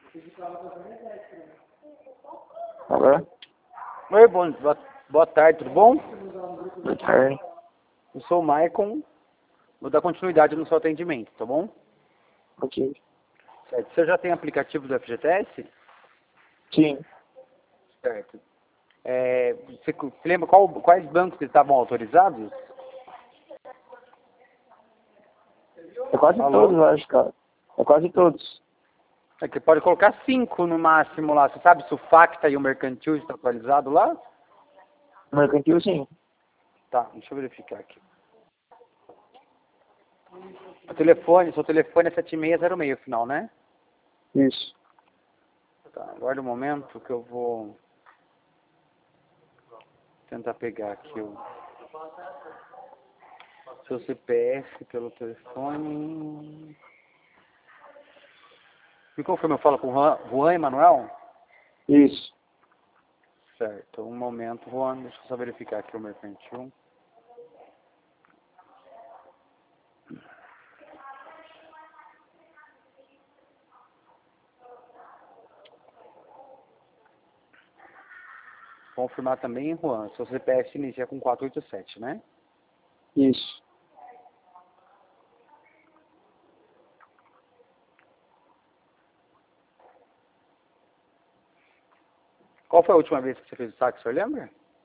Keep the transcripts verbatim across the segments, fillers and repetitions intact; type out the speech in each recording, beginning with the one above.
Alô? Oi, bom, boa, boa tarde, tudo bom? Boa tarde. Eu sou o Maicon, vou dar continuidade no seu atendimento, tá bom? Ok. Certo. Você já tem aplicativo do F G T S? Sim. Certo. É, você se lembra qual, quais bancos estavam autorizados? É quase Alô? todos, eu acho, cara. É quase todos. É que pode colocar cinco no máximo lá. Você sabe se o Facta e o Mercantil estão atualizados lá? Mercantil, sim. Tá, deixa eu verificar aqui. O telefone, seu telefone é sete seis zero seis, o final, né? Isso. Tá, aguarda um momento que eu vou tentar pegar aqui o seu C P F pelo telefone. Me confirma, eu falo com o Juan, Juan Emanuel? Isso. Certo, um momento, Juan, deixa eu só verificar aqui o Mercantil. Confirmar também, Juan, seu C P F inicia com quatrocentos e oitenta e sete, né? Isso. Qual foi a última vez que você fez o saque, o senhor lembra?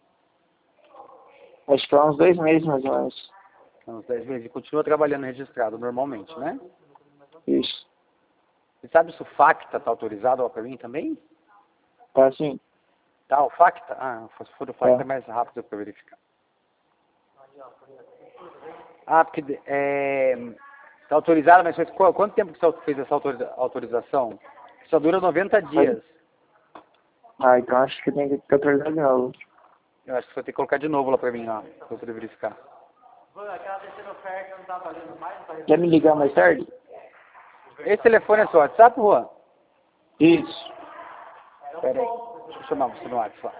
Acho que há uns dois meses, mais ou menos. Há uns dez meses. E continua trabalhando registrado normalmente, né? Isso. Você sabe se o Facta está autorizado lá para mim também? Tá, sim. Tá, o Facta? Ah, se for o Facta é É. mais rápido para verificar. Ah, porque é, está autorizado, mas faz qu- quanto tempo que você fez essa autoriza- autorização? Só dura noventa dias. Ah, então acho que tem que ter atualizado de novo. Eu acho que você vai ter que colocar de novo lá para mim, lá, para eu poder verificar. Quer me ligar mais tarde? Esse telefone é seu WhatsApp, Juan? Isso. Pera aí, deixa eu chamar você no WhatsApp.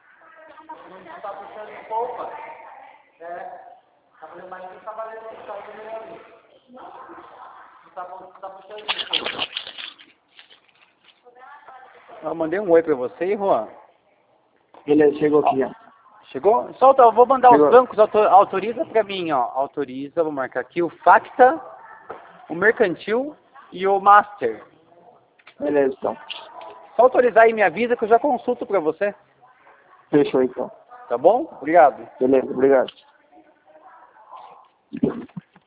Eu mandei um oi para você, Juan. Beleza, chegou aqui já. Chegou? Solta, eu vou mandar os Chegou. bancos, auto- autoriza pra mim, ó. Autoriza, vou marcar aqui o Facta, o Mercantil e o Master. Beleza, então. Só autorizar e me avisa que eu já consulto pra você. Fechou, então. Tá bom? Obrigado. Beleza, obrigado.